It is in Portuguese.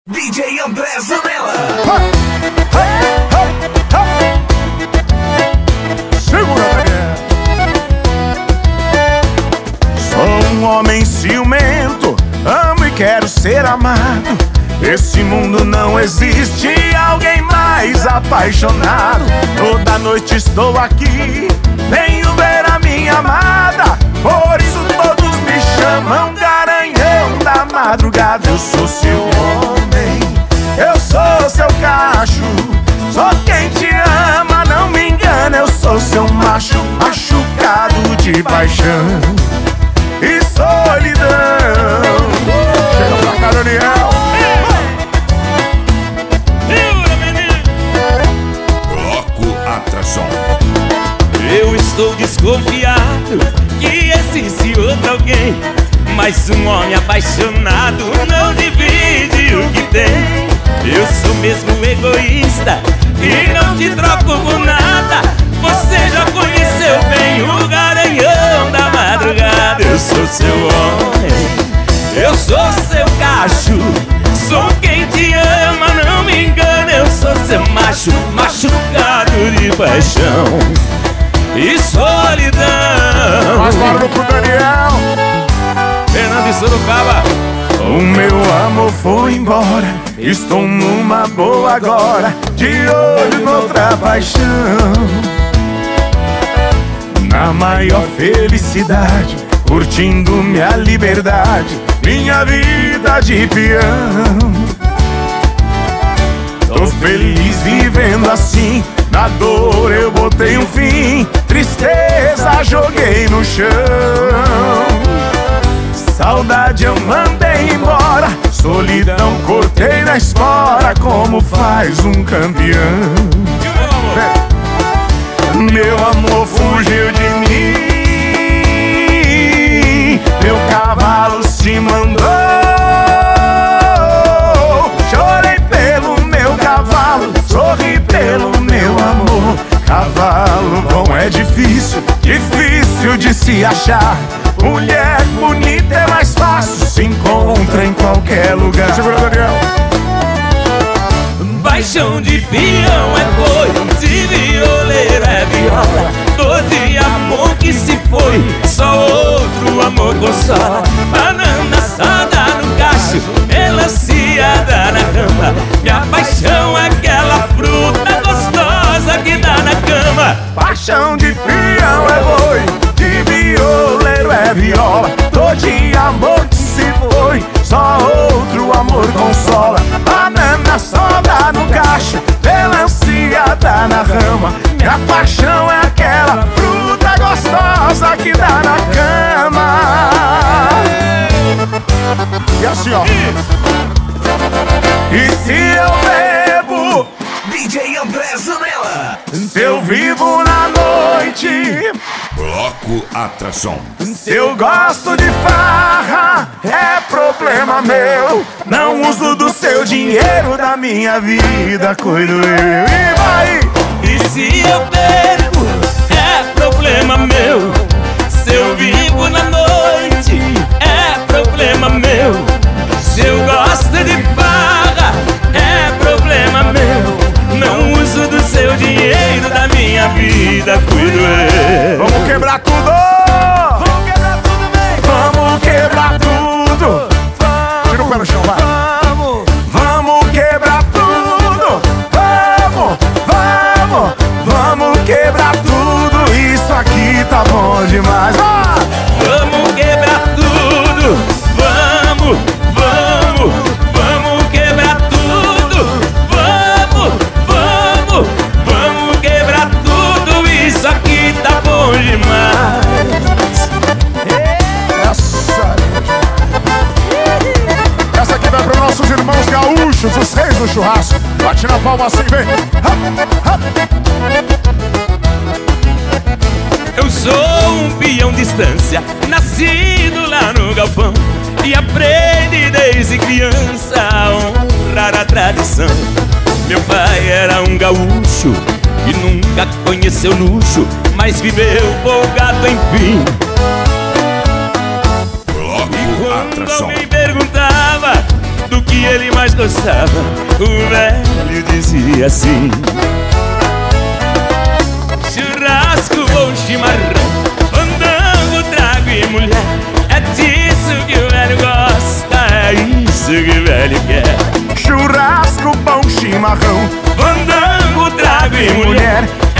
DJ André Zanella. Segura, Daniel. Sou um homem ciumento, amo e quero ser amado. Esse mundo não existe alguém mais apaixonado. Toda noite estou aqui, venho ver a minha amada. Por isso todos me chamam garanhão da madrugada. Eu sou seu homem, eu sou seu cacho. Sou quem te ama, não me engana. Eu sou seu macho, machucado de paixão e solidão. Chega pra cá, Daniel. Eu estou desconfiado que existe outro alguém, mas um homem apaixonado não divide o que tem. Eu sou mesmo egoísta e não te troco por nada. Você já conheceu bem o garanhão da madrugada. Eu sou seu homem, eu sou seu cacho. Sou quem te ama, não me engana. Eu sou seu macho, machucado de paixão e solidão. Mais barulho pro Daniel. Fernando de Sorocaba. O meu amor foi embora, estou numa boa agora, de olho noutra paixão. Na maior felicidade, curtindo minha liberdade, minha vida de peão. Tô feliz vivendo assim, na dor eu botei um fim, tristeza joguei no chão. Saudade eu mandei embora, solidão cortei na espora, como faz um campeão. Meu amor fugiu de mim, meu cavalo se mandou. Chorei pelo meu cavalo, sorri pelo meu amor. Cavalo bom é difícil, difícil de se achar. Mulher bonita é mais fácil, se encontra em qualquer lugar. Segura, Daniel. Paixão de peão é boi, de violeiro é viola. Dor de amor que se foi, só outro amor consola. Banana assada no cacho, melanciada na rama. Minha paixão é aquela fruta gostosa que dá na cama. Paixão de peão é boi, de violeiro é viola. Dor de amor que se foi, só outro amor consola. Banana soda no cacho, melanciada na rama. Minha paixão é aquela fruta gostosa que dá na cama. E assim, ó. E se eu bebo, DJ André Zanella. se eu vivo na noite, Bloco Atração. se eu gosto de farra, é problema meu. Não uso do seu dinheiro, da minha vida cuido eu. E vai! E se eu perco, é problema meu. Se eu vivo na noite, é problema meu. Se eu gosto de farra, é problema meu. Não uso do seu dinheiro, da minha vida cuido eu. Vamos quebrar tudo! Vamos quebrar tudo, bem! Vamos quebrar tudo! Tira o pé no chão, vai! Vamos quebrar tudo! Vamos quebrar tudo! Isso aqui tá bom demais! Vamos quebrar tudo! Vamos quebrar tudo! Vamos quebrar tudo! Isso aqui tá bom demais! Essa aqui vai para nossos irmãos gaúchos, os reis do churrasco. Bate na palma assim, vem! Eu sou um peão de estância, nascido lá no galpão, e aprendi desde criança a honrar a tradição. Meu pai era um gaúcho e nunca conheceu luxo, mas viveu folgado enfim. Bloco Quando Atração. alguém perguntava do que que ele mais gostava, o velho dizia assim: churrasco ou chimarrão, fandango, trago e mulher, é disso que o velho gosta, é isso que o velho quer. Churrasco, pão, chimarrão, Fandango, trago e mulher,